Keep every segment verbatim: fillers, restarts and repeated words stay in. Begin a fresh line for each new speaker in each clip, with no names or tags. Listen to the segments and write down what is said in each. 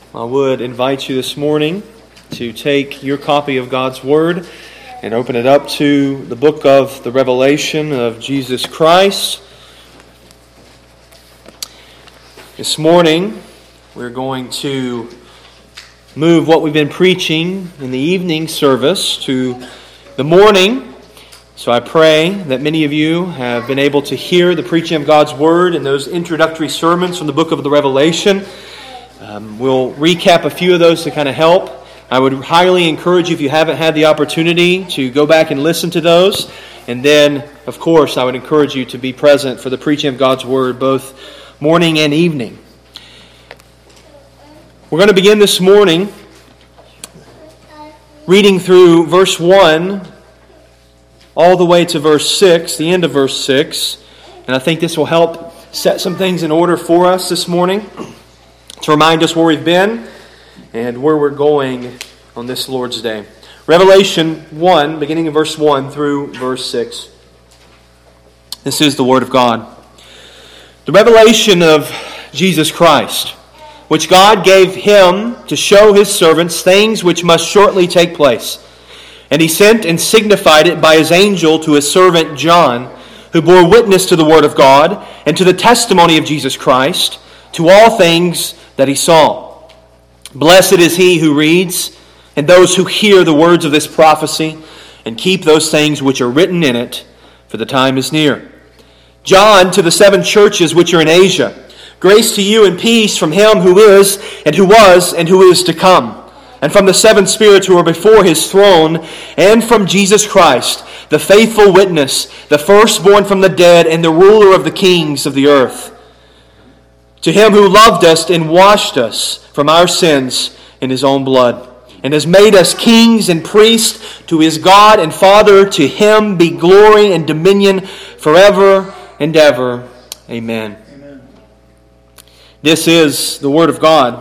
I would invite you this morning to take your copy of God's Word and open it up to the book of the Revelation of Jesus Christ. This morning, we're going to move what we've been preaching in the evening service to the morning. So I pray that many of you have been able to hear the preaching of God's Word and those introductory sermons from the book of the Revelation. Um, we'll recap a few of those to kind of help. I would highly encourage you, if you haven't had the opportunity, to go back and listen to those. And then, of course, I would encourage you to be present for the preaching of God's Word both morning and evening. We're going to begin this morning reading through verse one all the way to verse six, the end of verse six. And I think this will help set some things in order for us this morning, to remind us where we've been and where we're going on this Lord's Day. Revelation one, beginning in verse one through verse six. This is the Word of God. The revelation of Jesus Christ, which God gave Him to show His servants things which must shortly take place. And He sent and signified it by His angel to His servant John, who bore witness to the Word of God and to the testimony of Jesus Christ, to all things that he saw. Blessed is he who reads, and those who hear the words of this prophecy, and keep those things which are written in it, for the time is near. John, to the seven churches which are in Asia, grace to you and peace from Him who is, and who was, and who is to come, and from the seven spirits who are before His throne, and from Jesus Christ, the faithful witness, the firstborn from the dead, and the ruler of the kings of the earth. To Him who loved us and washed us from our sins in His own blood, and has made us kings and priests to His God and Father, to Him be glory and dominion forever and ever. Amen. Amen. This is the Word of God.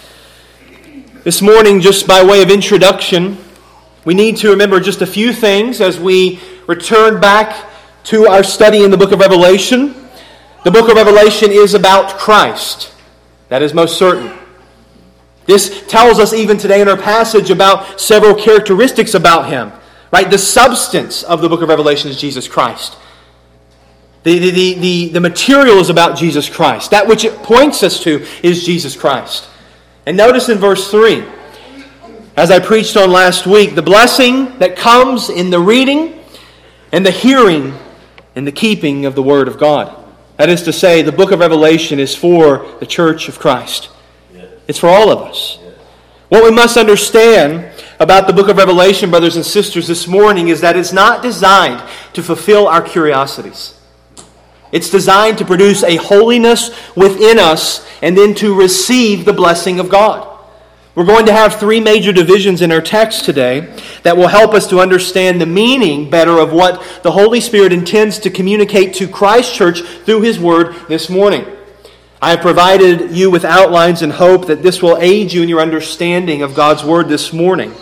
This morning, just by way of introduction, we need to remember just a few things as we return back to our study in the book of Revelation. The book of Revelation is about Christ. That is most certain. This tells us even today in our passage about several characteristics about Him. Right? The substance of the book of Revelation is Jesus Christ. The, the, the, the, the material is about Jesus Christ. That which it points us to is Jesus Christ. And notice in verse three, as I preached on last week, the blessing that comes in the reading and the hearing and the keeping of the Word of God. That is to say, the book of Revelation is for the church of Christ. It's for all of us. What we must understand about the book of Revelation, brothers and sisters, this morning is that it's not designed to fulfill our curiosities. It's designed to produce a holiness within us and then to receive the blessing of God. We're going to have three major divisions in our text today that will help us to understand the meaning better of what the Holy Spirit intends to communicate to Christ Church through His Word this morning. I have provided you with outlines and hope that this will aid you in your understanding of God's Word this morning.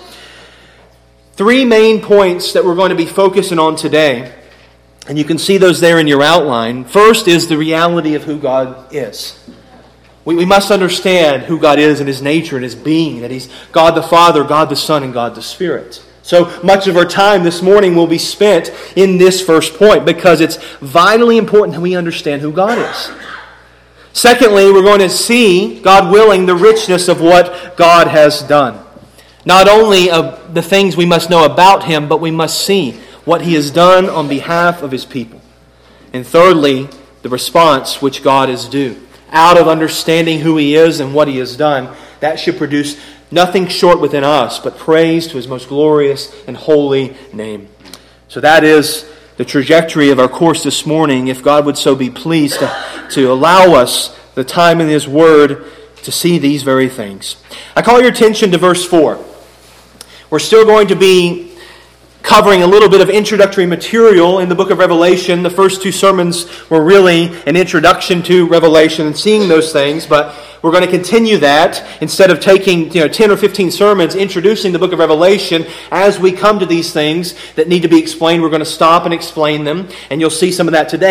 Three main points that we're going to be focusing on today, and you can see those there in your outline. First is the reality of who God is. We, we must understand who God is and His nature and His being, that He's God the Father, God the Son, and God the Spirit. So much of our time this morning will be spent in this first point because it's vitally important that we understand who God is. Secondly, we're going to see, God willing, the richness of what God has done. Not only of the things we must know about Him, but we must see what He has done on behalf of His people. And thirdly, the response which God is due. Out of understanding who He is and what He has done, that should produce nothing short within us, but praise to His most glorious and holy name. So that is the trajectory of our course this morning, if God would so be pleased to, to allow us the time in His Word to see these very things. I call your attention to verse four. We're still going to be covering a little bit of introductory material in the book of Revelation. The first two sermons were really an introduction to Revelation and seeing those things, but we're going to continue that instead of taking you know ten or fifteen sermons introducing the book of Revelation. As we come to these things that need to be explained, we're going to stop and explain them, and you'll see some of that today.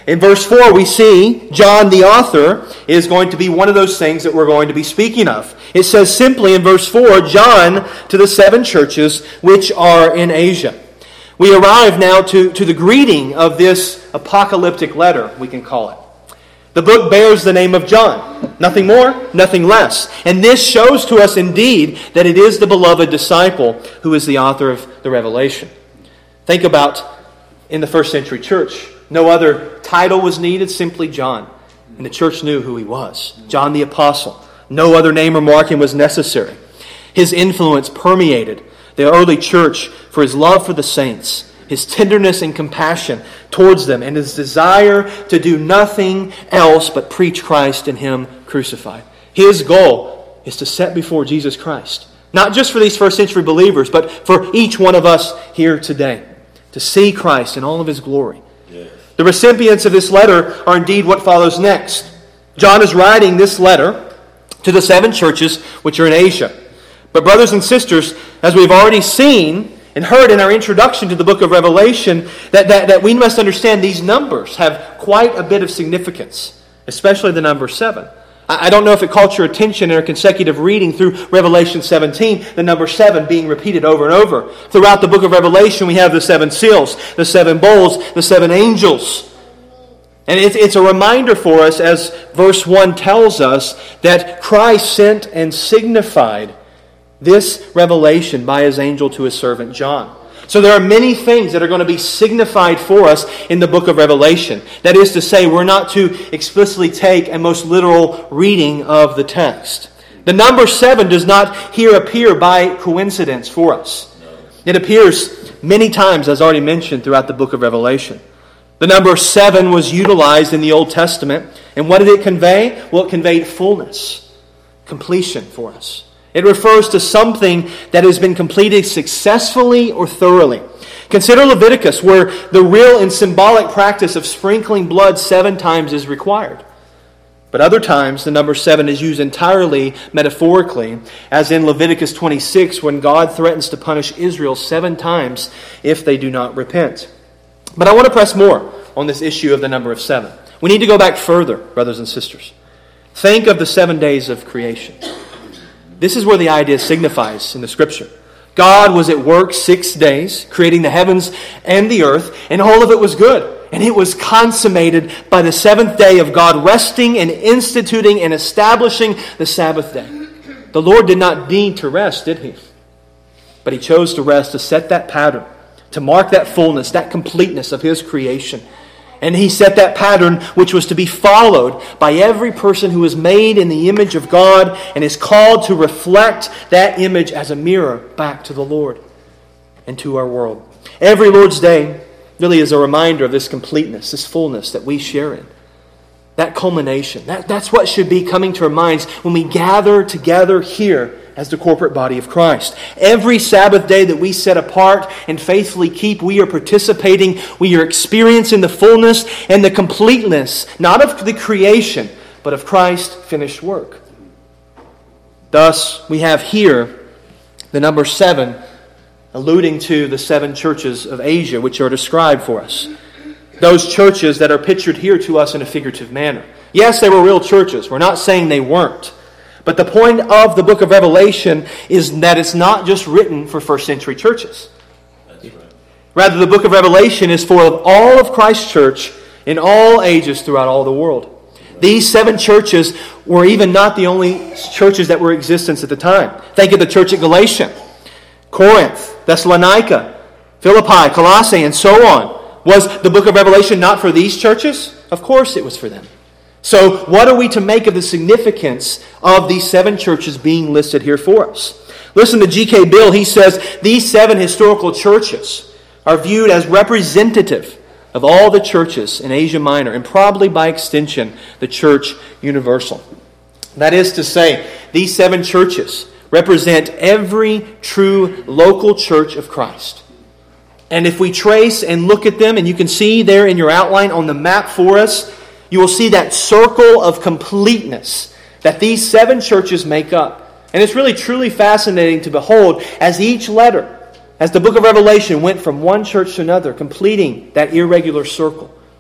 In verse four, we see John the author is going to be one of those things that we're going to be speaking of. It says simply in verse four, John to the seven churches which are in Asia. We arrive now to, to the greeting of this apocalyptic letter, we can call it. The book bears the name of John. Nothing more, nothing less. And this shows to us indeed that it is the beloved disciple who is the author of the revelation. Think about in the first century church. No other title was needed, simply John. And the church knew who he was. John the Apostle. No other name or marking was necessary. His influence permeated the early church for his love for the saints, his tenderness and compassion towards them, and his desire to do nothing else but preach Christ and Him crucified. His goal is to set before Jesus Christ, not just for these first century believers, but for each one of us here today, to see Christ in all of His glory. Yes. The recipients of this letter are indeed what follows next. John is writing this letter to the seven churches which are in Asia. But brothers and sisters, as we've already seen and heard in our introduction to the book of Revelation, that, that, that we must understand these numbers have quite a bit of significance, especially the number seven. I, I don't know if it caught your attention in our consecutive reading through Revelation seventeen, the number seven being repeated over and over. Throughout the book of Revelation, we have the seven seals, the seven bowls, the seven angels. And it's, it's a reminder for us, as verse one tells us, that Christ sent and signified this revelation by His angel to His servant John. So there are many things that are going to be signified for us in the book of Revelation. That is to say, we're not to explicitly take a most literal reading of the text. The number seven does not here appear by coincidence for us. It appears many times, as already mentioned, throughout the book of Revelation. The number seven was utilized in the Old Testament. And what did it convey? Well, it conveyed fullness, completion for us. It refers to something that has been completed successfully or thoroughly. Consider Leviticus, where the real and symbolic practice of sprinkling blood seven times is required. But other times, the number seven is used entirely metaphorically, as in Leviticus twenty-six, when God threatens to punish Israel seven times if they do not repent. But I want to press more on this issue of the number of seven. We need to go back further, brothers and sisters. Think of the seven days of creation. This is where the idea signifies in the Scripture. God was at work six days, creating the heavens and the earth, and all of it was good. And it was consummated by the seventh day of God resting and instituting and establishing the Sabbath day. The Lord did not need to rest, did He? But He chose to rest to set that pattern, to mark that fullness, that completeness of His creation. And He set that pattern which was to be followed by every person who is made in the image of God and is called to reflect that image as a mirror back to the Lord and to our world. Every Lord's Day really is a reminder of this completeness, this fullness that we share in. That culmination. That, that's what should be coming to our minds when we gather together here as the corporate body of Christ. Every Sabbath day that we set apart and faithfully keep, we are participating, we are experiencing the fullness and the completeness, not of the creation, but of Christ's finished work. Thus, we have here the number seven, alluding to the seven churches of Asia, which are described for us. Those churches that are pictured here to us in a figurative manner. Yes, they were real churches. We're not saying they weren't. But the point of the book of Revelation is that it's not just written for first century churches. That's right. Rather, the book of Revelation is for all of Christ's church in all ages throughout all the world. Right. These seven churches were even not the only churches that were in existence at the time. Think of the church at Galatia, Corinth, Thessalonica, Philippi, Colossae, and so on. Was the book of Revelation not for these churches? Of course it was for them. So what are we to make of the significance of these seven churches being listed here for us? Listen to G K Bill. He says these seven historical churches are viewed as representative of all the churches in Asia Minor, and probably by extension the church universal. That is to say, these seven churches represent every true local church of Christ. And if we trace and look at them, and you can see there in your outline on the map for us, you will see that circle of completeness that these seven churches make up. And it's really truly fascinating to behold as each letter, as the book of Revelation went from one church to another, completing that irregular circle.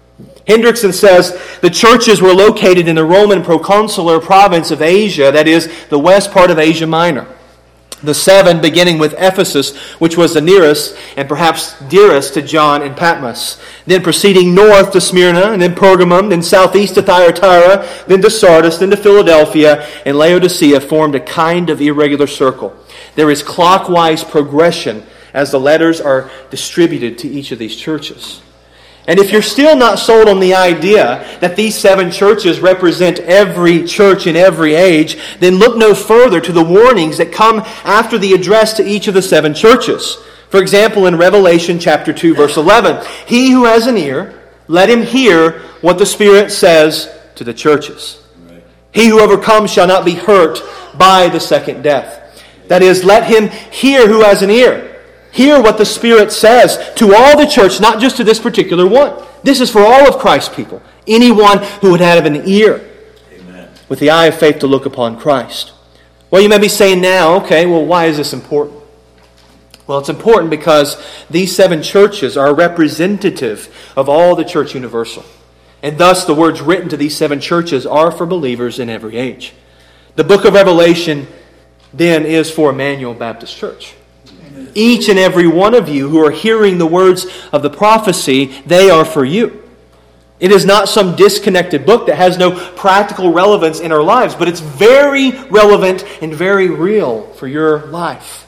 Hendrickson says the churches were located in the Roman proconsular province of Asia, that is, the west part of Asia Minor. The seven beginning with Ephesus, which was the nearest and perhaps dearest to John and Patmos. Then proceeding north to Smyrna, and then Pergamum, then southeast to Thyatira, then to Sardis, then to Philadelphia, and Laodicea formed a kind of irregular circle. There is clockwise progression as the letters are distributed to each of these churches. And if you're still not sold on the idea that these seven churches represent every church in every age, then look no further to the warnings that come after the address to each of the seven churches. For example, in Revelation chapter two, verse eleven, "He who has an ear, let him hear what the Spirit says to the churches. Right. He who overcomes shall not be hurt by the second death." That is, let him hear who has an ear. Hear what the Spirit says to all the church, not just to this particular one. This is for all of Christ's people. Anyone who would have an ear. Amen. With the eye of faith to look upon Christ. Well, you may be saying now, okay, well, why is this important? Well, it's important because these seven churches are representative of all the church universal. And thus, the words written to these seven churches are for believers in every age. The book of Revelation, then, is for Emmanuel Baptist Church. Each and every one of you who are hearing the words of the prophecy, they are for you. It is not some disconnected book that has no practical relevance in our lives, but it's very relevant and very real for your life.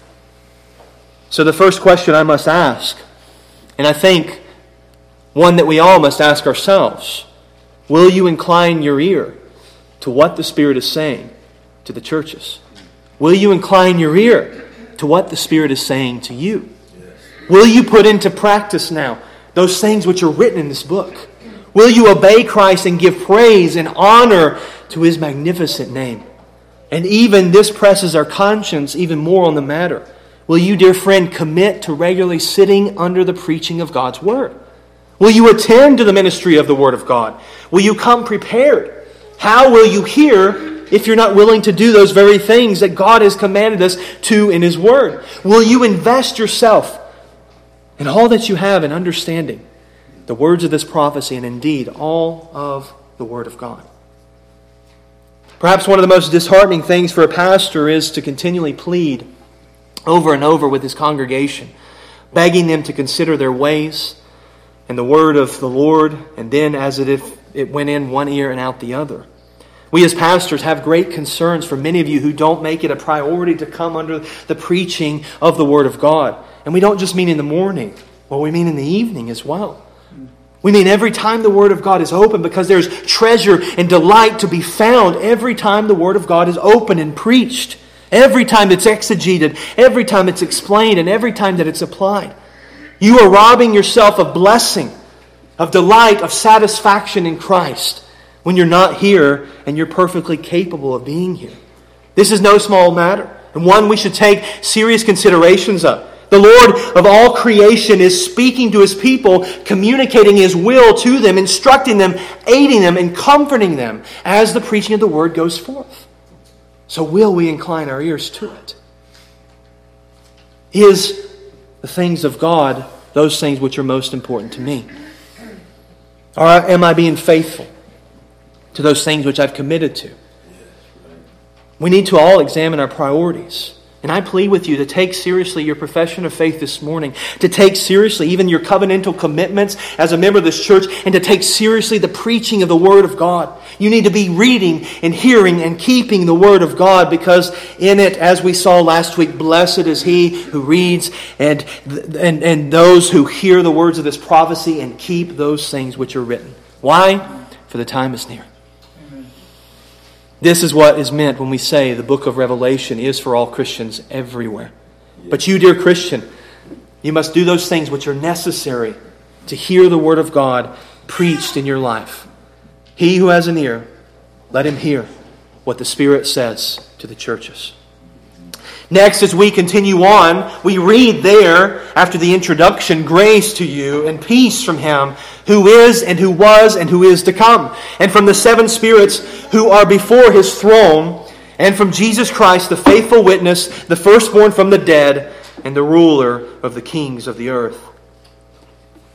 So the first question I must ask, and I think one that we all must ask ourselves, will you incline your ear to what the Spirit is saying to the churches? Will you incline your ear to what the Spirit is saying to you? Yes. Will you put into practice now those things which are written in this book? Will you obey Christ and give praise and honor to His magnificent name? And even this presses our conscience even more on the matter. Will you, dear friend, commit to regularly sitting under the preaching of God's Word? Will you attend to the ministry of the Word of God? Will you come prepared? How will you hear if you're not willing to do those very things that God has commanded us to in His Word? Will you invest yourself in all that you have in understanding the words of this prophecy and indeed all of the Word of God? Perhaps one of the most disheartening things for a pastor is to continually plead over and over with his congregation, begging them to consider their ways and the Word of the Lord, and then as if it went in one ear and out the other. We as pastors have great concerns for many of you who don't make it a priority to come under the preaching of the Word of God. And we don't just mean in the morning. Well, we mean in the evening as well. We mean every time the Word of God is open, because there's treasure and delight to be found every time the Word of God is open and preached. Every time it's exegeted, every time it's explained, and every time that it's applied. You are robbing yourself of blessing, of delight, of satisfaction in Christ when you're not here and you're perfectly capable of being here. This is no small matter, and one we should take serious considerations of. The Lord of all creation is speaking to His people, communicating His will to them, instructing them, aiding them, and comforting them as the preaching of the Word goes forth. So will we incline our ears to it? Is the things of God those things which are most important to me? Or am I being faithful to those things which I've committed to? We need to all examine our priorities. And I plead with you to take seriously your profession of faith this morning, to take seriously even your covenantal commitments as a member of this church, and to take seriously the preaching of the Word of God. You need to be reading and hearing and keeping the Word of God, because in it, as we saw last week, blessed is he who reads and, and, and those who hear the words of this prophecy and keep those things which are written. Why? For the time is near. This is what is meant when we say the book of Revelation is for all Christians everywhere. But you, dear Christian, you must do those things which are necessary to hear the Word of God preached in your life. He who has an ear, let him hear what the Spirit says to the churches. Next, as we continue on, we read there, after the introduction, grace to you and peace from Him who is and who was and who is to come, and from the seven spirits who are before His throne, and from Jesus Christ, the faithful witness, the firstborn from the dead, and the ruler of the kings of the earth.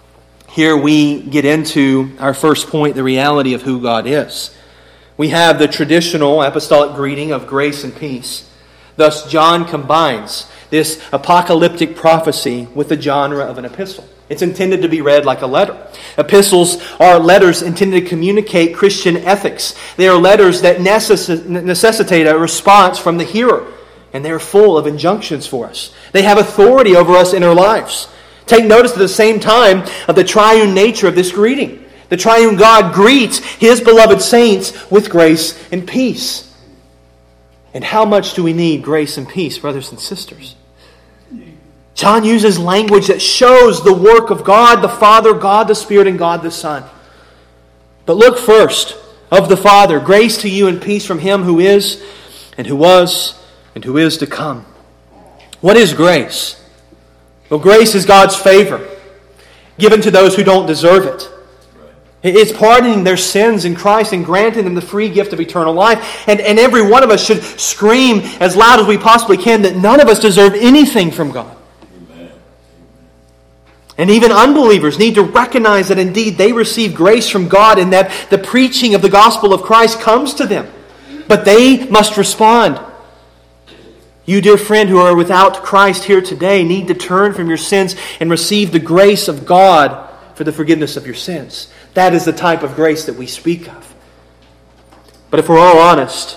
here we get into our first point, the reality of who God is. We have the traditional apostolic greeting of grace and peace. Thus, John combines this apocalyptic prophecy with the genre of an epistle. It's intended to be read like a letter. Epistles are letters intended to communicate Christian ethics. They are letters that necess- necessitate a response from the hearer, and they are full of injunctions for us. They have authority over us in our lives. Take notice at the same time of the triune nature of this greeting. The triune God greets His beloved saints with grace and peace. And how much do we need grace and peace, brothers and sisters? John uses language that shows the work of God the Father, God the Spirit, and God the Son. But look first of the Father. Grace to you and peace from Him who is, and who was, and who is to come. What is grace? Well, grace is God's favor, given to those who don't deserve it. It's pardoning their sins in Christ and granting them the free gift of eternal life. And, and every one of us should scream as loud as we possibly can that none of us deserve anything from God. Amen. And even unbelievers need to recognize that indeed they receive grace from God and that the preaching of the gospel of Christ comes to them. But they must respond. You, dear friend, who are without Christ here today, need to turn from your sins and receive the grace of God for the forgiveness of your sins. That is the type of grace that we speak of. But if we're all honest,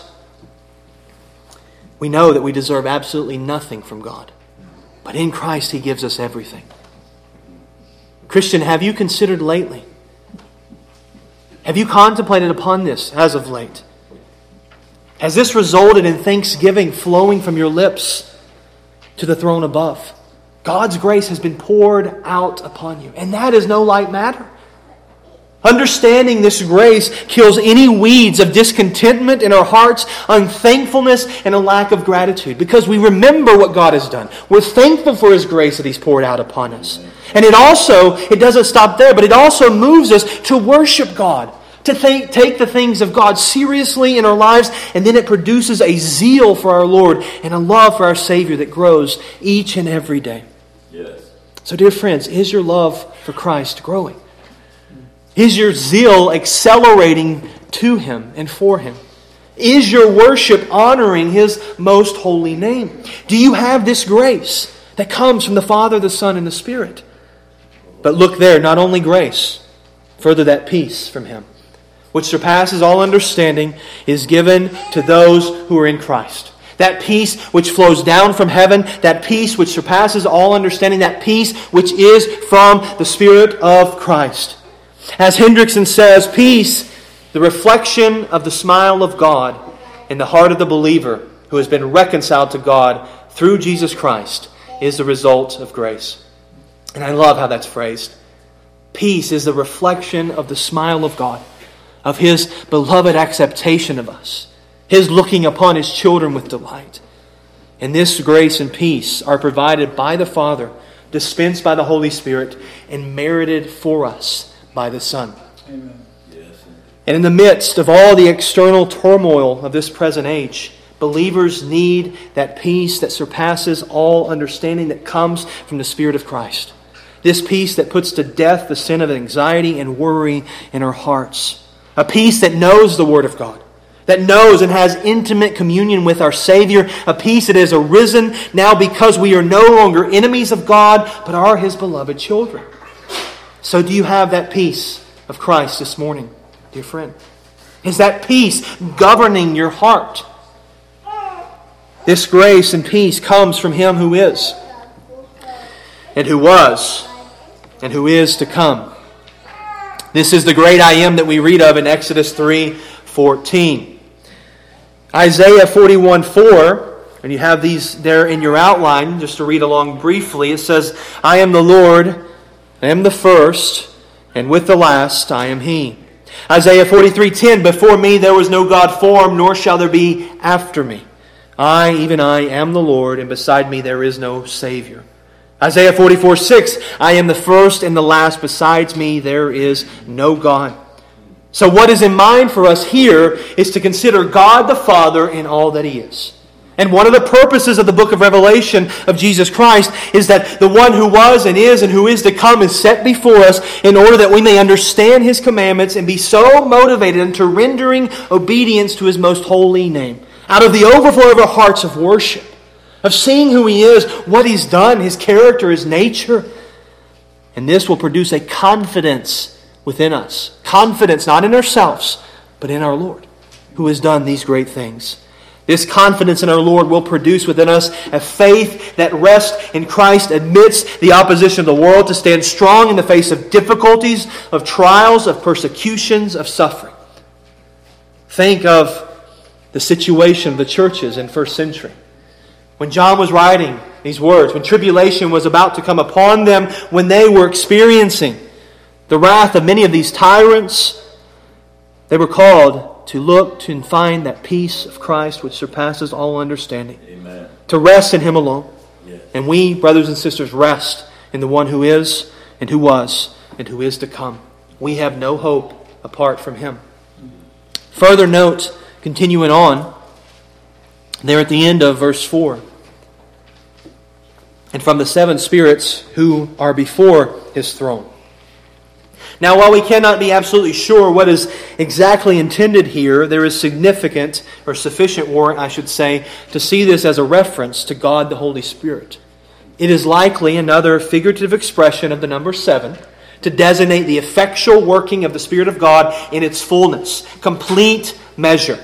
we know that we deserve absolutely nothing from God. But in Christ He gives us everything. Christian, have you considered lately? Have you contemplated upon this as of late? Has this resulted in thanksgiving flowing from your lips to the throne above? God's grace has been poured out upon you. And that is no light matter. Understanding this grace kills any weeds of discontentment in our hearts, unthankfulness, and a lack of gratitude. Because we remember what God has done. We're thankful for His grace that He's poured out upon us. And it also, it doesn't stop there, but it also moves us to worship God. To think, take the things of God seriously in our lives, and then it produces a zeal for our Lord and a love for our Savior that grows each and every day. Yes. So, dear friends, is your love for Christ growing? Is your zeal accelerating to Him and for Him? Is your worship honoring His most holy name? Do you have this grace that comes from the Father, the Son, and the Spirit? But look there, not only grace, further that peace from Him, which surpasses all understanding, is given to those who are in Christ. That peace which flows down from heaven, that peace which surpasses all understanding, that peace which is from the Spirit of Christ. As Hendrickson says, peace, the reflection of the smile of God in the heart of the believer who has been reconciled to God through Jesus Christ, is the result of grace. And I love how that's phrased. Peace is the reflection of the smile of God, of His beloved acceptation of us, His looking upon His children with delight. And this grace and peace are provided by the Father, dispensed by the Holy Spirit, and merited for us by the Son. Amen. Yes. And in the midst of all the external turmoil of this present age, believers need that peace that surpasses all understanding that comes from the Spirit of Christ. This peace that puts to death the sin of anxiety and worry in our hearts. A peace that knows the Word of God, that knows and has intimate communion with our Savior. A peace that has arisen now because we are no longer enemies of God, but are His beloved children. So do you have that peace of Christ this morning, dear friend? Is that peace governing your heart? This grace and peace comes from Him who is, and who was, and who is to come. This is the great I am that we read of in Exodus three fourteen. Isaiah forty-one four, and you have these there in your outline, just to read along briefly. It says, I am the Lord, I am the first, and with the last I am He. Isaiah forty-three ten, before me there was no God formed, nor shall there be after me. I, even I, am the Lord, and beside me there is no Savior. Isaiah forty-four six, I am the first and the last, besides me there is no God. So what is in mind for us here is to consider God the Father in all that He is. And one of the purposes of the book of Revelation of Jesus Christ is that the one who was and is and who is to come is set before us in order that we may understand His commandments and be so motivated into rendering obedience to His most holy name. Out of the overflow of our hearts of worship, of seeing who He is, what He's done, His character, His nature. And this will produce a confidence within us. Confidence not in ourselves, but in our Lord, who has done these great things. This confidence in our Lord will produce within us a faith that rests in Christ amidst the opposition of the world, to stand strong in the face of difficulties, of trials, of persecutions, of suffering. Think of the situation of the churches in first century. When John was writing these words, when tribulation was about to come upon them, when they were experiencing the wrath of many of these tyrants, they were called to look to and find that peace of Christ which surpasses all understanding. Amen. To rest in Him alone. Yes. And we, brothers and sisters, rest in the one who is and who was and who is to come. We have no hope apart from Him. Further note, continuing on, there at the end of verse four. And from the seven spirits who are before His throne. Now, while we cannot be absolutely sure what is exactly intended here, there is significant, or sufficient warrant, I should say, to see this as a reference to God the Holy Spirit. It is likely another figurative expression of the number seven to designate the effectual working of the Spirit of God in its fullness, complete measure.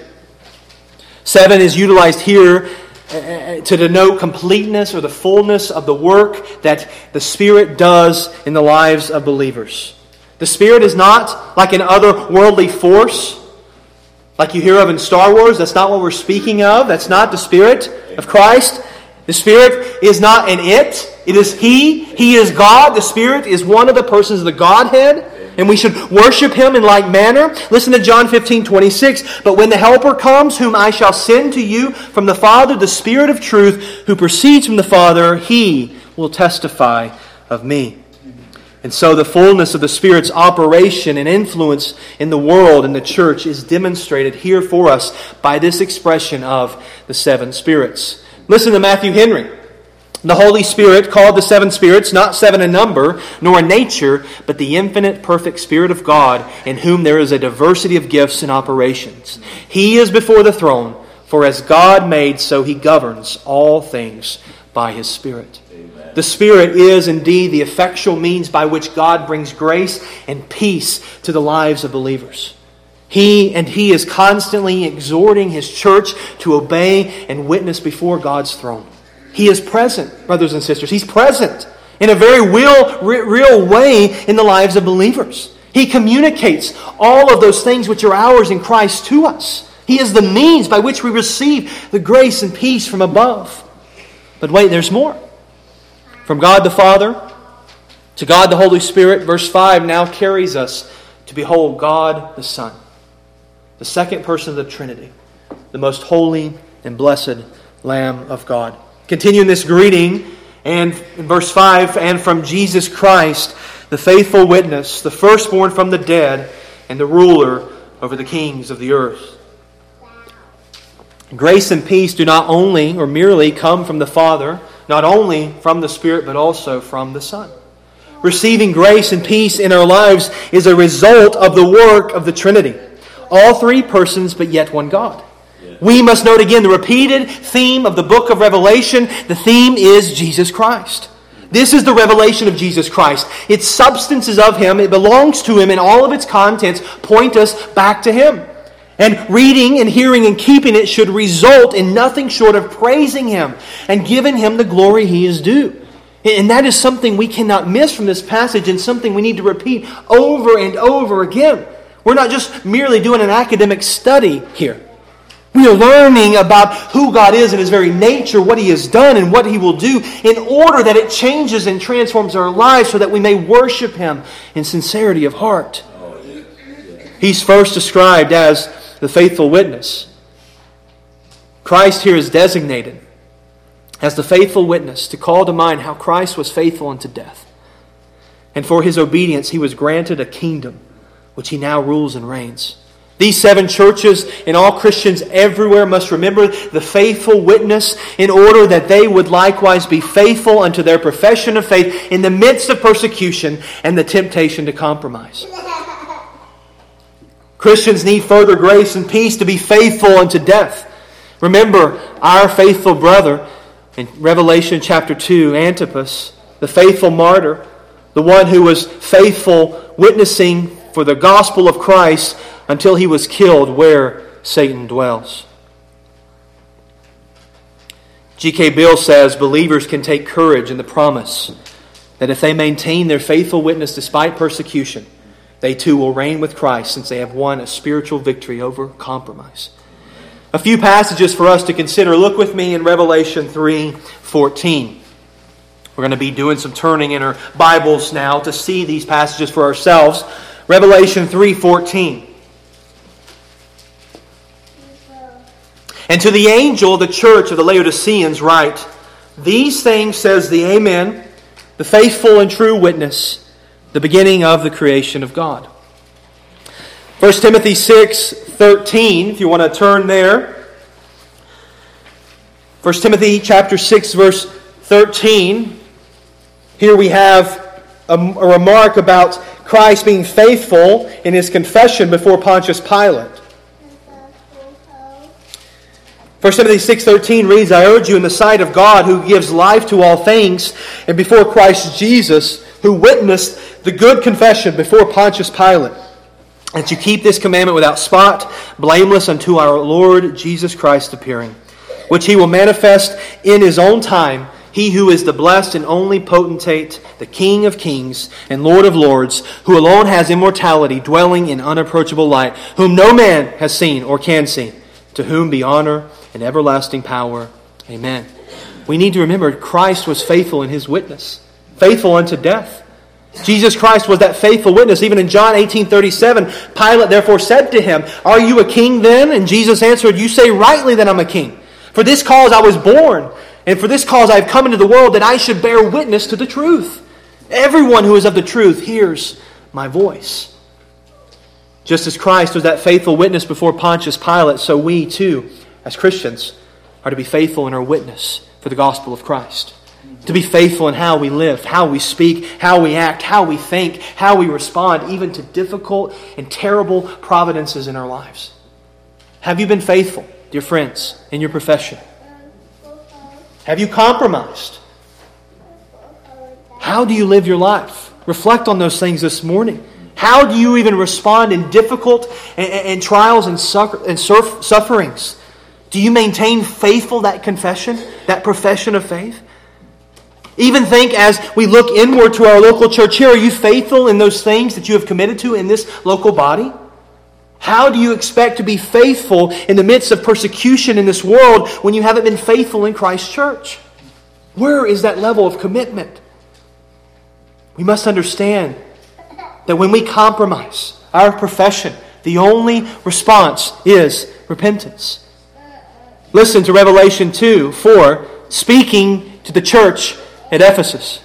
Seven is utilized here to denote completeness or the fullness of the work that the Spirit does in the lives of believers. The Spirit is not like an otherworldly force like you hear of in Star Wars. That's not what we're speaking of. That's not the Spirit of Christ. The Spirit is not an it. It is He. He is God. The Spirit is one of the persons of the Godhead. And we should worship Him in like manner. Listen to John fifteen twenty-six. But when the Helper comes, whom I shall send to you from the Father, the Spirit of truth, who proceeds from the Father, He will testify of me. And so the fullness of the Spirit's operation and influence in the world and the church is demonstrated here for us by this expression of the seven spirits. Listen to Matthew Henry. The Holy Spirit called the seven spirits, not seven in number, nor in nature, but the infinite perfect Spirit of God, in whom there is a diversity of gifts and operations. He is before the throne, for as God made, so He governs all things by His Spirit. Amen. The Spirit is indeed the effectual means by which God brings grace and peace to the lives of believers. He and He is constantly exhorting His church to obey and witness before God's throne. He is present, brothers and sisters. He's present in a very real, real way in the lives of believers. He communicates all of those things which are ours in Christ to us. He is the means by which we receive the grace and peace from above. But wait, there's more. From God the Father to God the Holy Spirit, verse five now carries us to behold God the Son, the second person of the Trinity, the most holy and blessed Lamb of God. Continuing this greeting, and in verse five, and from Jesus Christ, the faithful witness, the firstborn from the dead, and the ruler over the kings of the earth. Grace and peace do not only or merely come from the Father, not only from the Spirit, but also from the Son. Receiving grace and peace in our lives is a result of the work of the Trinity. All three persons, but yet one God. We must note again the repeated theme of the book of Revelation. The theme is Jesus Christ. This is the revelation of Jesus Christ. Its substance is of Him. It belongs to Him, and all of its contents point us back to Him. And reading and hearing and keeping it should result in nothing short of praising Him and giving Him the glory He is due. And that is something we cannot miss from this passage, and something we need to repeat over and over again. We're not just merely doing an academic study here. We are learning about who God is in His very nature, what He has done and what He will do, in order that it changes and transforms our lives so that we may worship Him in sincerity of heart. He's first described as the faithful witness. Christ here is designated as the faithful witness to call to mind how Christ was faithful unto death. And for His obedience He was granted a kingdom which He now rules and reigns. These seven churches and all Christians everywhere must remember the faithful witness in order that they would likewise be faithful unto their profession of faith in the midst of persecution and the temptation to compromise. Christians need further grace and peace to be faithful unto death. Remember our faithful brother in Revelation chapter two, Antipas, the faithful martyr, the one who was faithful witnessing for the gospel of Christ until he was killed where Satan dwells. G K Bill says believers can take courage in the promise that if they maintain their faithful witness despite persecution, they too will reign with Christ since they have won a spiritual victory over compromise. A few passages for us to consider. Look with me in Revelation three fourteen. We're going to be doing some turning in our Bibles now to see these passages for ourselves. Revelation three fourteen. And to the angel of the church of the Laodiceans write, These things says the Amen, the faithful and true witness, the beginning of the creation of God. First Timothy six thirteen, if you want to turn there. First Timothy chapter six, verse thirteen. Here we have a, a remark about Christ being faithful in His confession before Pontius Pilate. First Timothy six thirteen reads, I urge you in the sight of God who gives life to all things, and before Christ Jesus, who witnessed the good confession before Pontius Pilate, and to keep this commandment without spot, blameless unto our Lord Jesus Christ appearing, which He will manifest in His own time, He who is the blessed and only potentate, the King of kings and Lord of lords, who alone has immortality, dwelling in unapproachable light, whom no man has seen or can see, to whom be honor and everlasting power. Amen. We need to remember Christ was faithful in His witness, faithful unto death. Jesus Christ was that faithful witness. Even in John eighteen thirty-seven, Pilate therefore said to Him, Are you a king then? And Jesus answered, You say rightly that I'm a king. For this cause I was born, and for this cause I have come into the world, that I should bear witness to the truth. Everyone who is of the truth hears my voice. Just as Christ was that faithful witness before Pontius Pilate, so we too, as Christians, are to be faithful in our witness for the gospel of Christ. To be faithful in how we live, how we speak, how we act, how we think, how we respond, even to difficult and terrible providences in our lives. Have you been faithful, dear friends, in your profession? Have you compromised? How do you live your life? Reflect on those things this morning. How do you even respond in difficult and, and trials and, suffer, and surf, sufferings? Do you maintain faithful that confession, that profession of faith? Even think as we look inward to our local church here, are you faithful in those things that you have committed to in this local body? How do you expect to be faithful in the midst of persecution in this world when you haven't been faithful in Christ's church? Where is that level of commitment? We must understand that when we compromise our profession, the only response is repentance. Listen to Revelation two four, speaking to the church at Ephesus.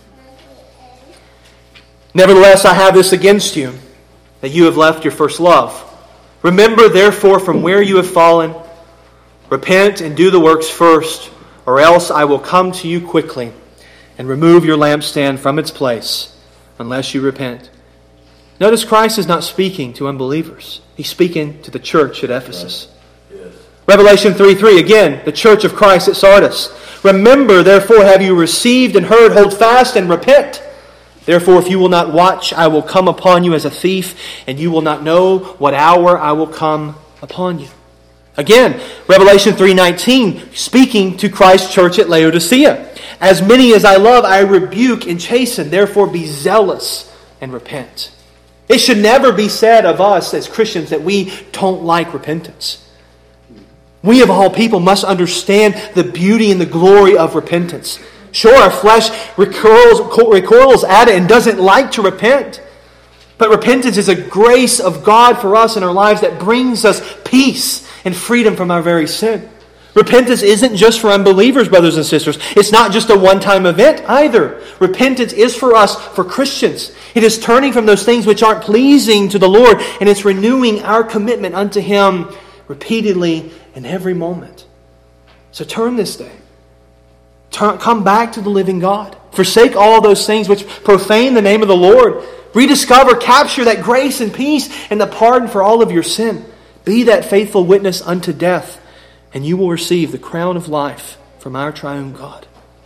Nevertheless, I have this against you, that you have left your first love. Remember, therefore, from where you have fallen, repent and do the works first, or else I will come to you quickly and remove your lampstand from its place, unless you repent. Notice Christ is not speaking to unbelievers. He's speaking to the church at Ephesus. Yes. Revelation three three, again, the church of Christ at Sardis. Remember, therefore, have you received and heard, hold fast and repent. Therefore, if you will not watch, I will come upon you as a thief, and you will not know what hour I will come upon you. Again, Revelation three nineteen, speaking to Christ's church at Laodicea. As many as I love, I rebuke and chasten. Therefore, be zealous and repent. It should never be said of us as Christians that we don't like repentance. We of all people must understand the beauty and the glory of repentance. Sure, our flesh recoils, recoils at it and doesn't like to repent. But repentance is a grace of God for us in our lives that brings us peace and freedom from our very sin. Repentance isn't just for unbelievers, brothers and sisters. It's not just a one-time event either. Repentance is for us, for Christians. It is turning from those things which aren't pleasing to the Lord, and it's renewing our commitment unto Him repeatedly in every moment. So turn this day. Turn, come back to the living God. Forsake all those things which profane the name of the Lord. Rediscover, capture that grace and peace and the pardon for all of your sin. Be that faithful witness unto death, and you will receive the crown of life from our triune God.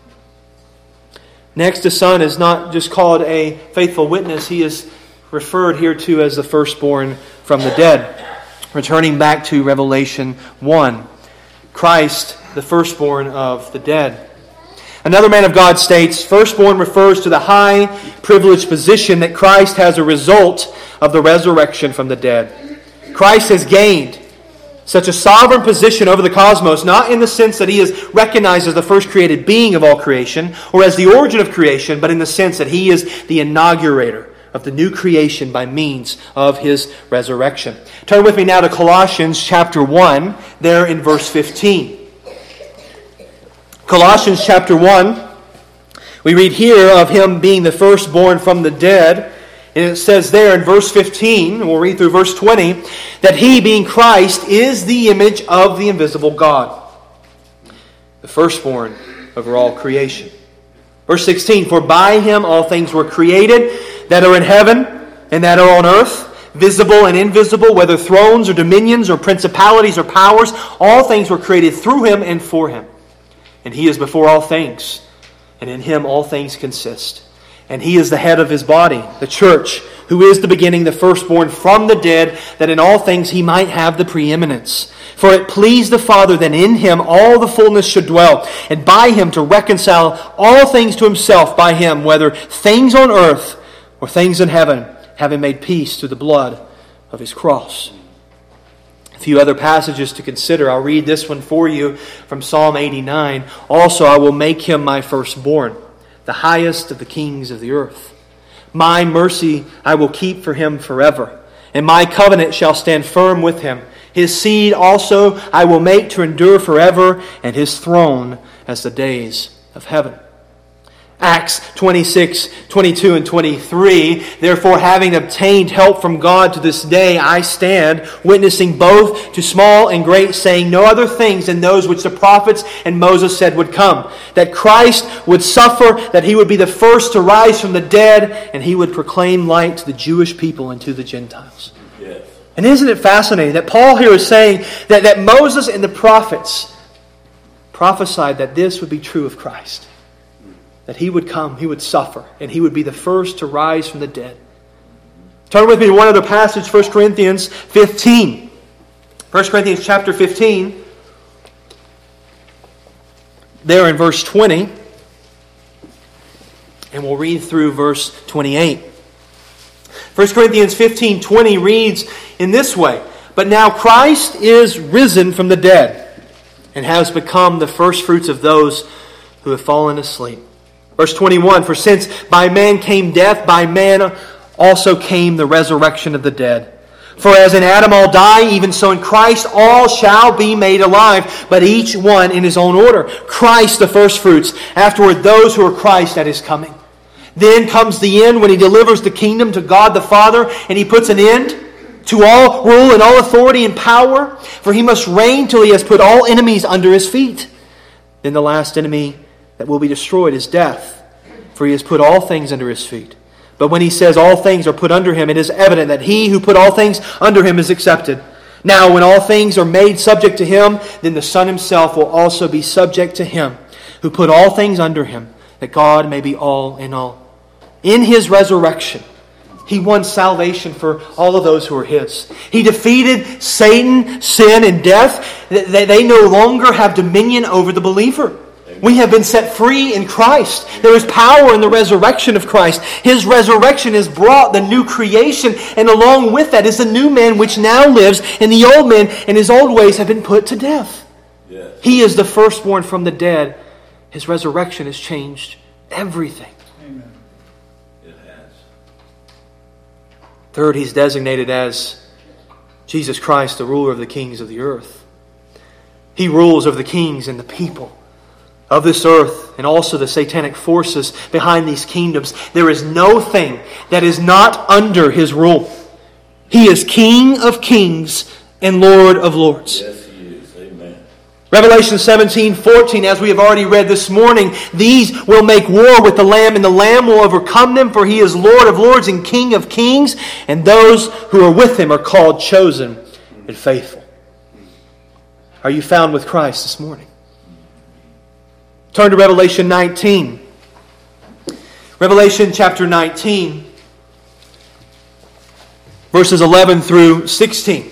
Next, the Son is not just called a faithful witness. He is referred here to as the firstborn from the dead. Returning back to Revelation one. Christ, the firstborn of the dead. Another man of God states, firstborn refers to the high, privileged position that Christ has as a result of the resurrection from the dead. Christ has gained such a sovereign position over the cosmos, not in the sense that He is recognized as the first created being of all creation, or as the origin of creation, but in the sense that He is the inaugurator of the new creation by means of His resurrection. Turn with me now to Colossians chapter one, there in verse fifteen. Colossians chapter one, we read here of Him being the firstborn from the dead. And it says there in verse fifteen, and we'll read through verse twenty, that He, being Christ, is the image of the invisible God, the firstborn over all creation. Verse sixteen, for by Him all things were created, that are in heaven and that are on earth, visible and invisible, whether thrones or dominions or principalities or powers, all things were created through Him and for Him. And He is before all things, and in Him all things consist. And He is the head of His body, the church, who is the beginning, the firstborn from the dead, that in all things He might have the preeminence. For it pleased the Father that in Him all the fullness should dwell, and by Him to reconcile all things to Himself by Him, whether things on earth or things in heaven, having made peace through the blood of His cross. A few other passages to consider. I'll read this one for you from Psalm eighty-nine. Also, I will make Him my firstborn, the highest of the kings of the earth. My mercy I will keep for Him forever, and my covenant shall stand firm with Him. His seed also I will make to endure forever, and His throne as the days of heaven. Acts twenty-six, twenty-two, and twenty-three. Therefore, having obtained help from God to this day, I stand, witnessing both to small and great, saying no other things than those which the prophets and Moses said would come. That Christ would suffer, that He would be the first to rise from the dead, and He would proclaim light to the Jewish people and to the Gentiles. Yes. And isn't it fascinating that Paul here is saying that, that Moses and the prophets prophesied that this would be true of Christ. That He would come, He would suffer, and He would be the first to rise from the dead. Turn with me to one other passage, First Corinthians fifteen. First Corinthians chapter fifteen. There in verse twenty. And we'll read through verse twenty-eight. First Corinthians fifteen twenty reads in this way, but now Christ is risen from the dead, and has become the firstfruits of those who have fallen asleep. Verse twenty-one, for since by man came death, by man also came the resurrection of the dead. For as in Adam all die, even so in Christ all shall be made alive, but each one in his own order. Christ the firstfruits, afterward those who are Christ at His coming. Then comes the end when He delivers the kingdom to God the Father, and He puts an end to all rule and all authority and power, for He must reign till He has put all enemies under His feet. Then the last enemy that will be destroyed is death, for He has put all things under His feet. But when He says all things are put under Him, it is evident that He who put all things under Him is accepted. Now when all things are made subject to Him, then the Son Himself will also be subject to Him who put all things under Him, that God may be all in all. In His resurrection, He won salvation for all of those who are His. He defeated Satan, sin, and death. They no longer have dominion over the believer. We have been set free in Christ. There is power in the resurrection of Christ. His resurrection has brought the new creation, and along with that is the new man which now lives, and the old man and his old ways have been put to death. Yes. He is the firstborn from the dead. His resurrection has changed everything. Amen. It has. Third, He's designated as Jesus Christ, the ruler of the kings of the earth. He rules over the kings and the people of this earth and also the satanic forces behind these kingdoms. There is no thing that is not under His rule. He is King of kings and Lord of lords.
Yes, He is. Amen.
Revelation seventeen fourteen, as we have already read this morning, these will make war with the Lamb, and the Lamb will overcome them, for He is Lord of lords and King of kings, and those who are with Him are called, chosen, and faithful. Are you found with Christ this morning? Turn to Revelation nineteen. Revelation chapter nineteen, verses eleven through sixteen.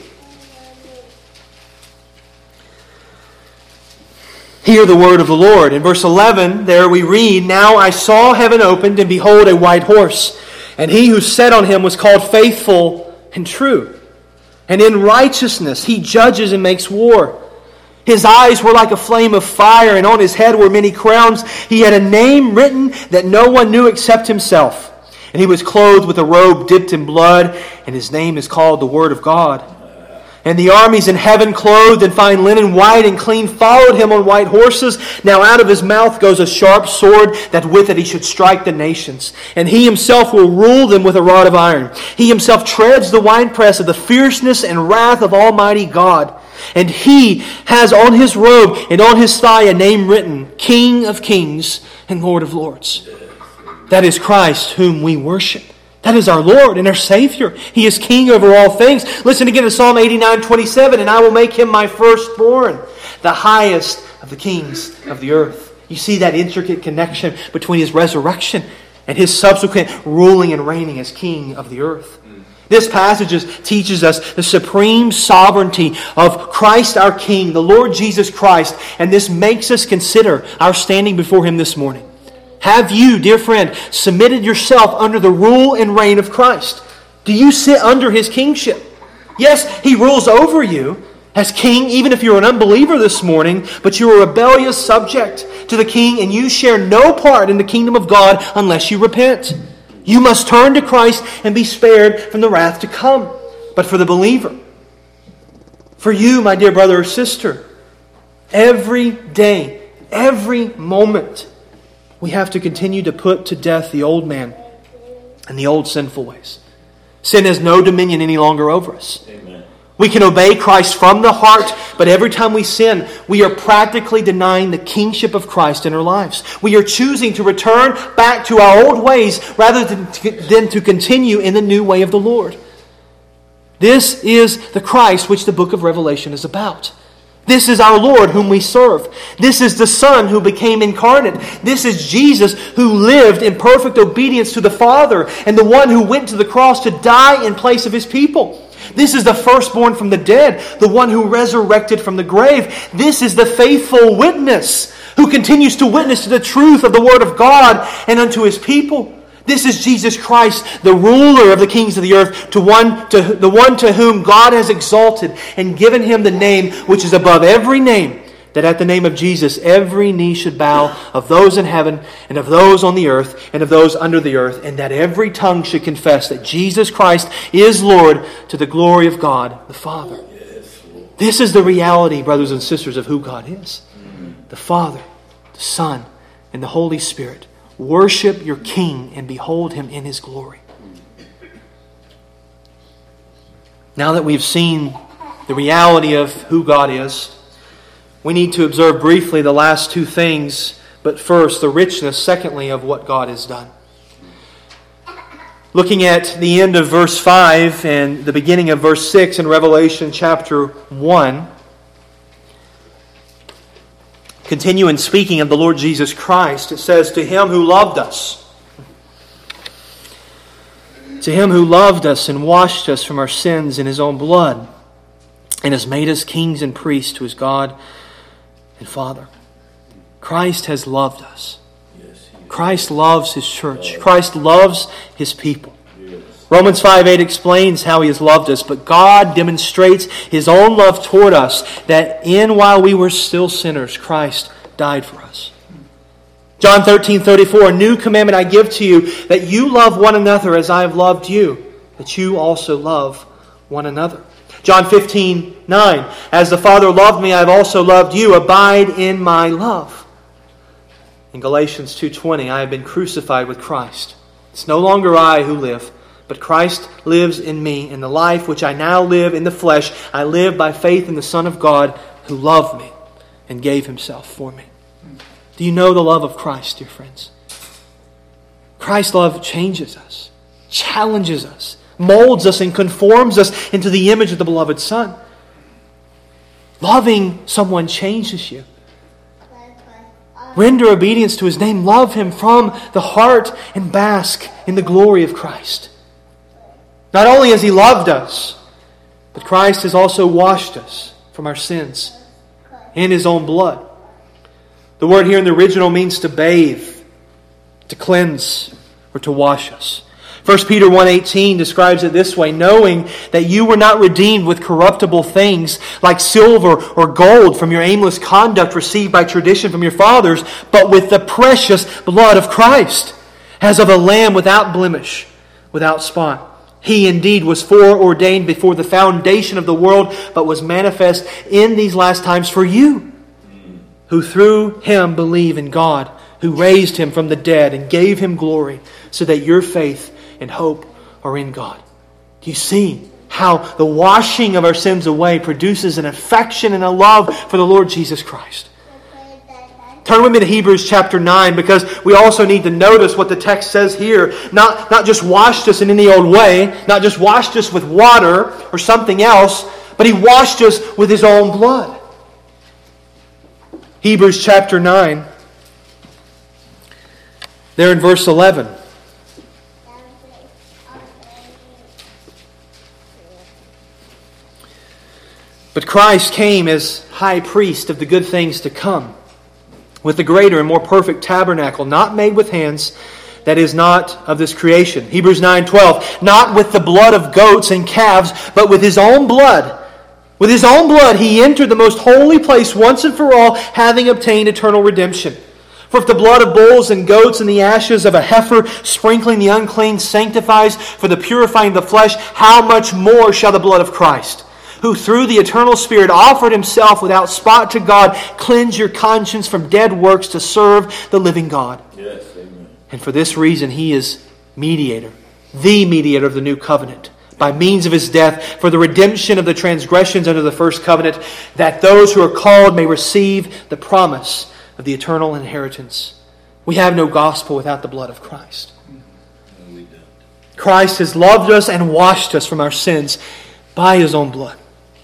Hear the word of the Lord. In verse eleven, there we read, "Now I saw heaven opened, and behold, a white horse. And he who sat on him was called Faithful and True. And in righteousness he judges and makes war. His eyes were like a flame of fire, and on his head were many crowns. He had a name written that no one knew except himself. And he was clothed with a robe dipped in blood, and his name is called the Word of God. And the armies in heaven, clothed in fine linen, white and clean, followed him on white horses. Now out of his mouth goes a sharp sword, that with it he should strike the nations. And he himself will rule them with a rod of iron. He himself treads the winepress of the fierceness and wrath of Almighty God. And he has on his robe and on his thigh a name written, King of kings and Lord of lords." That is Christ whom we worship. That is our Lord and our Savior. He is King over all things. Listen again to Psalm eighty-nine twenty-seven, "And I will make him my firstborn, the highest of the kings of the earth." You see that intricate connection between His resurrection and His subsequent ruling and reigning as King of the earth. This passage teaches us the supreme sovereignty of Christ our King, the Lord Jesus Christ, and this makes us consider our standing before Him this morning. Have you, dear friend, submitted yourself under the rule and reign of Christ? Do you sit under His kingship? Yes, He rules over you as King, even if you're an unbeliever this morning, but you're a rebellious subject to the King, and you share no part in the kingdom of God unless you repent. You must turn to Christ and be spared from the wrath to come. But for the believer, for you, my dear brother or sister, every day, every moment, we have to continue to put to death the old man and the old sinful ways. Sin has no dominion any longer over us.
Amen.
We can obey Christ from the heart, but every time we sin, we are practically denying the kingship of Christ in our lives. We are choosing to return back to our old ways rather than to, than to continue in the new way of the Lord. This is the Christ which the book of Revelation is about. This is our Lord whom we serve. This is the Son who became incarnate. This is Jesus who lived in perfect obedience to the Father and the one who went to the cross to die in place of His people. This is the firstborn from the dead, the one who resurrected from the grave. This is the faithful witness who continues to witness to the truth of the Word of God and unto His people. This is Jesus Christ, the ruler of the kings of the earth, to one to the one to whom God has exalted and given Him the name which is above every name, that at the name of Jesus every knee should bow, of those in heaven and of those on the earth and of those under the earth, and that every tongue should confess that Jesus Christ is Lord, to the glory of God the Father. This is the reality, brothers and sisters, of who God is. The Father, the Son, and the Holy Spirit. Worship your King and behold Him in His glory. Now that we've seen the reality of who God is, we need to observe briefly the last two things, but first the richness, secondly, of what God has done. Looking at the end of verse five and the beginning of verse six in Revelation chapter one, continue in speaking of the Lord Jesus Christ. It says, "To Him who loved us, to Him who loved us and washed us from our sins in His own blood, and has made us kings and priests to His God and Father." Christ has loved us. Christ loves His church. Christ loves His people. Romans five eight explains how He has loved us, but God demonstrates His own love toward us, that in while we were still sinners, Christ died for us. John thirteen thirty-four, "A new commandment I give to you, that you love one another as I have loved you, that you also love one another." John fifteen nine, as the Father loved me, I have also loved you. Abide in my love. In Galatians two twenty, I have been crucified with Christ. It's no longer I who live, but Christ lives in me. And the life which I now live in the flesh, I live by faith in the Son of God who loved me and gave himself for me. Do you know the love of Christ, dear friends? Christ's love changes us, challenges us, molds us, and conforms us into the image of the beloved Son. Loving someone changes you. Render obedience to His name. Love Him from the heart and bask in the glory of Christ. Not only has He loved us, but Christ has also washed us from our sins in His own blood. The word here in the original means to bathe, to cleanse, or to wash us. First Peter one eighteen describes it this way, knowing that you were not redeemed with corruptible things like silver or gold from your aimless conduct received by tradition from your fathers, but with the precious blood of Christ, as of a lamb without blemish, without spot. He indeed was foreordained before the foundation of the world, but was manifest in these last times for you, who through Him believe in God, who raised Him from the dead and gave Him glory, so that your faith and hope are in God. Do you see how the washing of our sins away produces an affection and a love for the Lord Jesus Christ? Turn with me to Hebrews chapter nine, because we also need to notice what the text says here. Not, not just washed us in any old way, not just washed us with water or something else, but He washed us with His own blood. Hebrews chapter nine, there in verse eleven. But Christ came as high priest of the good things to come, with the greater and more perfect tabernacle, not made with hands, that is not of this creation. Hebrews nine twelve, not with the blood of goats and calves, but with His own blood. With His own blood He entered the most holy place once and for all, having obtained eternal redemption. For if the blood of bulls and goats and the ashes of a heifer sprinkling the unclean sanctifies for the purifying of the flesh, how much more shall the blood of Christ, who through the eternal Spirit offered Himself without spot to God, cleanse your conscience from dead works to serve the living God.
Yes, amen.
And for this reason He is mediator, the mediator of the new covenant, by means of His death for the redemption of the transgressions under the first covenant, that those who are called may receive the promise of the eternal inheritance. We have no gospel without the blood of Christ.
No, we don't.
Christ has loved us and washed us from our sins by His own blood.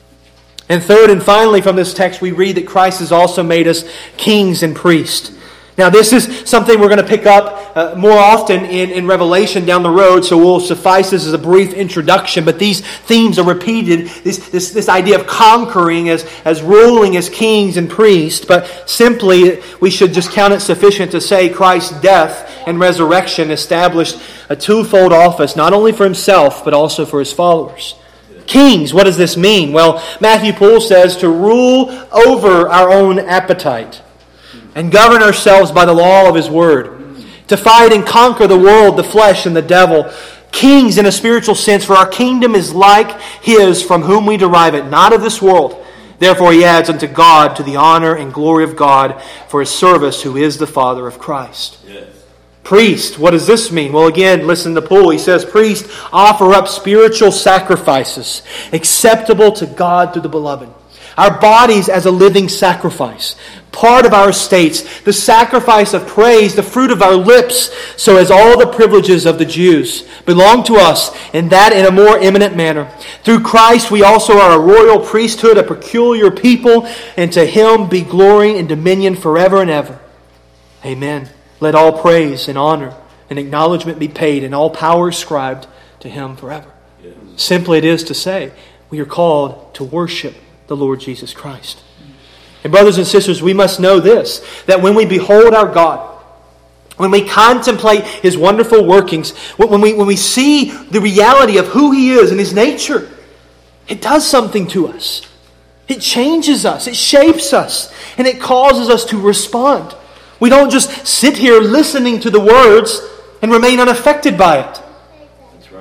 And third and finally from this text we read that Christ has also made us kings and priests. Now this is something we're going to pick up uh, more often in, in Revelation down the road, so we'll suffice this as a brief introduction. But these themes are repeated, this, this, this idea of conquering as, as ruling as kings and priests. But simply we should just count it sufficient to say Christ's death and resurrection established a twofold office, not only for Himself but also for His followers. Kings, what does this mean? Well, Matthew Poole says to rule over our own appetite and govern ourselves by the law of His Word. To fight and conquer the world, the flesh, and the devil. Kings in a spiritual sense, for our kingdom is like His from whom we derive it, not of this world. Therefore He adds unto God to the honor and glory of God for His service, who is the Father of Christ.
Yes.
Priest, what does this mean? Well, again, listen to Paul. He says, priest offer up spiritual sacrifices acceptable to God through the beloved. Our bodies as a living sacrifice, part of our estates, the sacrifice of praise, the fruit of our lips, so as all the privileges of the Jews belong to us, and that in a more eminent manner. Through Christ we also are a royal priesthood, a peculiar people, and to Him be glory and dominion forever and ever. Amen. Let all praise and honor and acknowledgement be paid, and all power ascribed to Him forever.
Yes.
Simply it is to say, we are called to worship the Lord Jesus Christ. And brothers and sisters, we must know this, that when we behold our God, when we contemplate His wonderful workings, when we, when we see the reality of who He is and His nature, it does something to us. It changes us, it shapes us, and it causes us to respond. We don't just sit here listening to the words and remain unaffected by it.
That's right.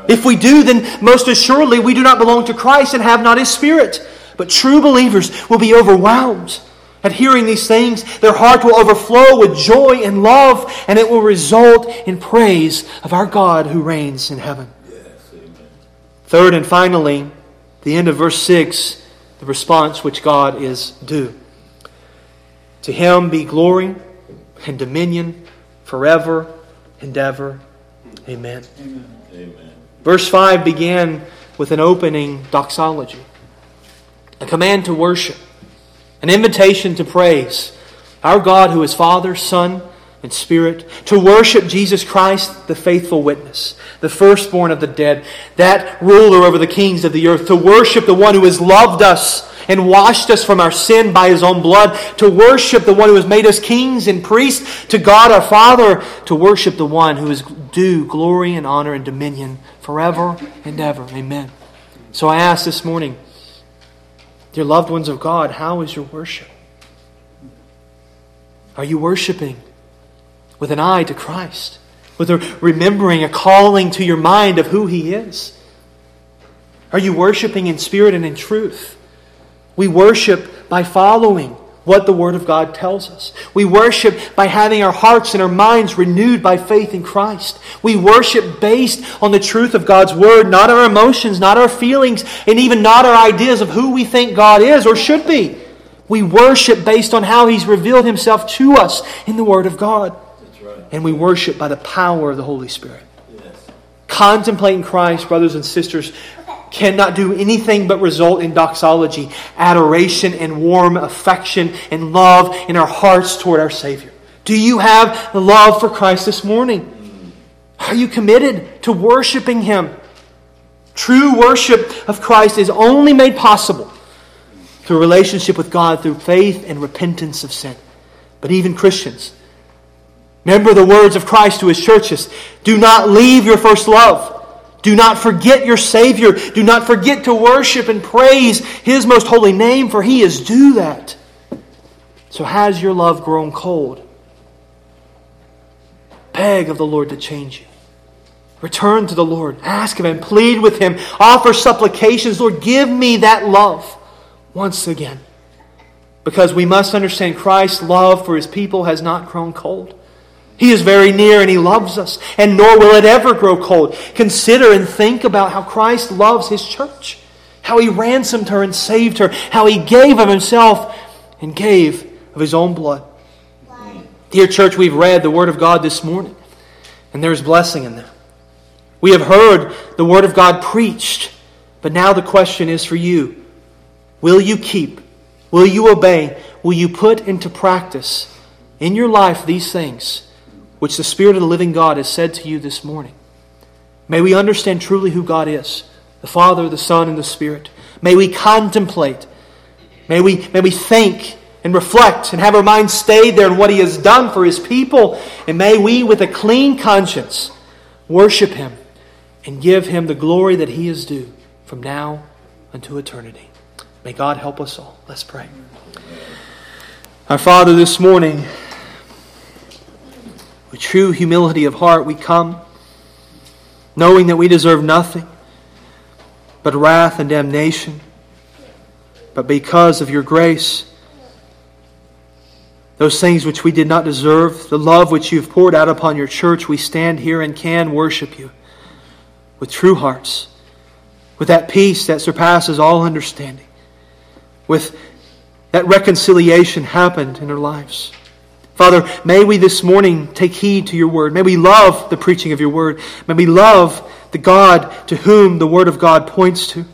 If we do, then most assuredly we do not belong to Christ and have not His Spirit. But true believers will be overwhelmed at hearing these things. Their heart will overflow with joy and love, and it will result in praise of our God who reigns in heaven.
Yes, amen.
Third and finally, the end of verse six, the response which God is due. To Him be glory and dominion forever and ever. Amen.
Amen. Amen.
Verse five began with an opening doxology, a command to worship, an invitation to praise our God who is Father, Son, and Spirit, to worship Jesus Christ, the faithful witness, the firstborn of the dead, that ruler over the kings of the earth, to worship the one who has loved us and washed us from our sin by His own blood, to worship the one who has made us kings and priests to God our Father, to worship the one who is due glory and honor and dominion forever and ever. Amen. So I ask this morning, dear loved ones of God, how is your worship? Are you worshiping with an eye to Christ? With a remembering, a calling to your mind of who He is? Are you worshiping in spirit and in truth? We worship by following what the Word of God tells us. We worship by having our hearts and our minds renewed by faith in Christ. We worship based on the truth of God's Word, not our emotions, not our feelings, and even not our ideas of who we think God is or should be. We worship based on how He's revealed Himself to us in the Word of God.
That's right.
And we worship by the power of the Holy Spirit.
Yes.
Contemplating Christ, brothers and sisters, cannot do anything but result in doxology, adoration and warm affection and love in our hearts toward our Savior. Do you have the love for Christ this morning? Are you committed to worshiping Him? True worship of Christ is only made possible through a relationship with God, through faith and repentance of sin. But even Christians, remember the words of Christ to His churches. Do not leave your first love. Do not forget your Savior. Do not forget to worship and praise His most holy name, for He is due that. So has your love grown cold? Beg of the Lord to change you. Return to the Lord. Ask of Him. Plead with Him. Offer supplications. Lord, give me that love once again. Because we must understand Christ's love for His people has not grown cold. He is very near and He loves us, and nor will it ever grow cold. Consider and think about how Christ loves His church, how He ransomed her and saved her, how He gave of Himself and gave of His own blood. Dear church, we've read the Word of God this morning, and there's blessing in that. We have heard the Word of God preached, but now the question is for you. Will you keep? Will you obey? Will you put into practice in your life these things which the Spirit of the living God has said to you this morning? May we understand truly who God is, the Father, the Son, and the Spirit. May we contemplate. May we, may we think and reflect and have our minds stayed there on what He has done for His people. And may we, with a clean conscience, worship Him and give Him the glory that He is due from now unto eternity. May God help us all. Let's pray. Our Father, this morning, with true humility of heart, we come, knowing that we deserve nothing but wrath and damnation. But because of your grace, those things which we did not deserve, the love which you have poured out upon your church, we stand here and can worship you with true hearts, with that peace that surpasses all understanding, with that reconciliation happened in our lives. Father, may we this morning take heed to your word. May we love the preaching of your word. May we love the God to whom the word of God points to.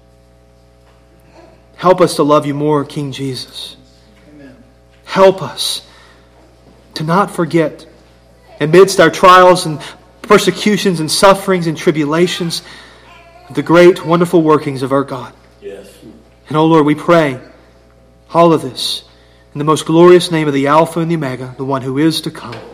Help us to love you more, King Jesus. Amen. Help us to not forget, amidst our trials and persecutions and sufferings and tribulations, the great, wonderful workings of our God.
Yes.
And, oh Lord, we pray all of this in the most glorious name of the Alpha and the Omega, the one who is to come.